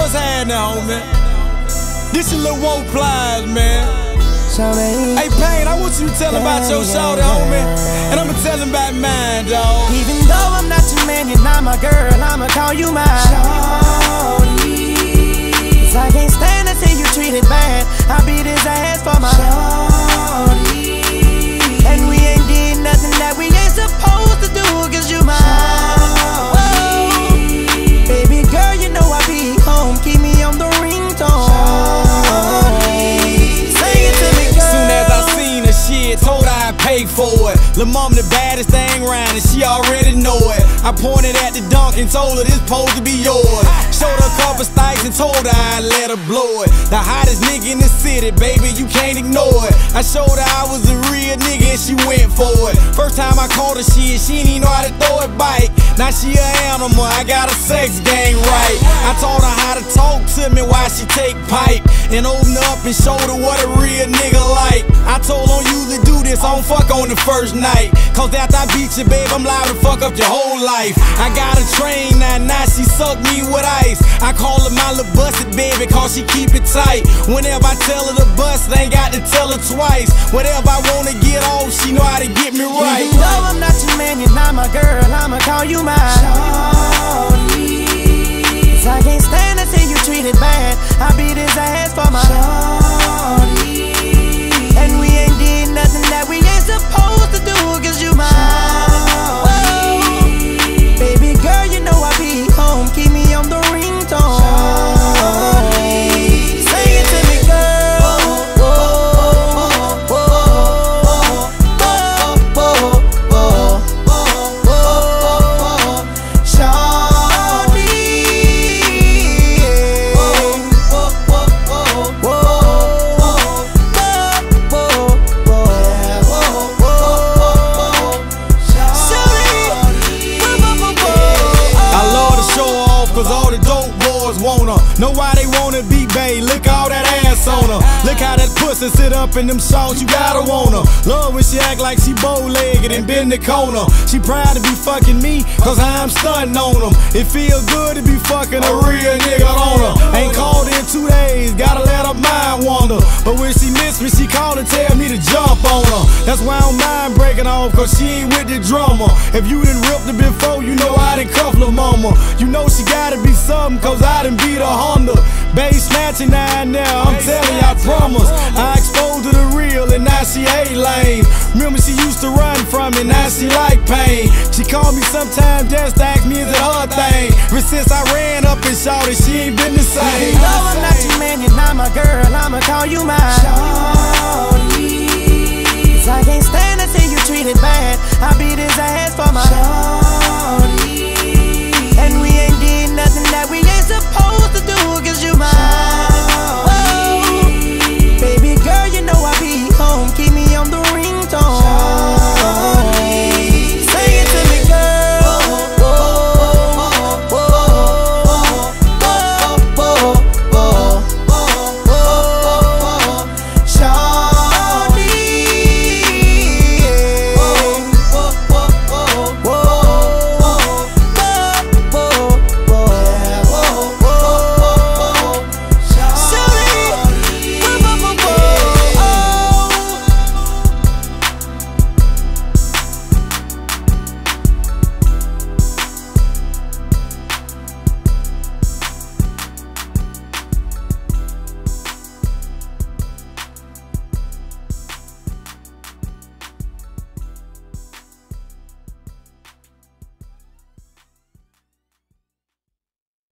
What's happening, homie? This your Lil Woe Plies, man. Hey, Payne, I want you to tell him about your shorty, homie. And I'ma tell him about mine, dawg. Even though I'm not your man, you're not my girl, I'ma call you my shorty. 'Cause I can't stand to see you treated bad. I beat his ass for my shorty. And we ain't did nothing that we ain't supposed to do, 'cause you my shorty. Baby girl, you know I be home, keep me on the ringtone. Sing it to me, girl. Soon as I seen her shit, told her I'd pay for it. Lil' mama the baddest thing round and she already know it. I pointed at the dunk and told her this supposed to be yours. Showed her a couple stikes and told her I'd let her blow it. The hottest nigga in the city, baby, you can't ignore it. I showed her I was a real nigga and she went for it. First time I called her shit, she didn't even know how to throw it bike. Now she an animal, I got a sex game right. I taught her how to talk to me while she take pipe, and open up and show her what a real nigga like. I told her don't usually do this, I don't fuck on the first night, 'cause after I beat you, babe, I'm liable to fuck up your whole life. I got a train now she suck me with ice. I call her my little busted baby, 'cause she keep it tight. Whenever I tell her to bust, I ain't got to tell her twice. Whatever I wanna get on, she know how to get me right. Even though I'm not your man, you're not my girl, I'ma call you my shorty. 'Cause I can't stand to see you treated bad. I beat his ass for my shorty. And we ain't did nothing that we ain't supposed to do, 'cause you my shorty. Baby girl, you know I be home, keep me on the ringtone. Sing it to me, girl. Know why they wanna be bae, look all that ass on her. Look how that pussy sit up in them songs, you gotta want her. Love when she act like she bow-legged and bend the corner. She proud to be fucking me, 'cause I'm stunting on them. It feel good to be fucking a real nigga on her. Ain't called in 2 days, gotta let her mind wander. But when she miss me, she call and tell me to jump on her. That's why I don't mind breaking off, 'cause she ain't with the drummer. If you done ripped her before, you know I done cuffed her mama. You know she gotta be something, 'cause I done beat her Honda. Babe snatching down now, I'm telling you, I promise. I exposed her to the real and now she hate lame. Remember she used to run from me, now she like pain. She called me sometimes just to ask me is it her thing. But since I ran up and shot her, she ain't been the same. Even though I'm not your man, you're not my girl, I'ma call you my shorty. 'Cause I can't stand to see you treated bad. I beat his ass for my shorty.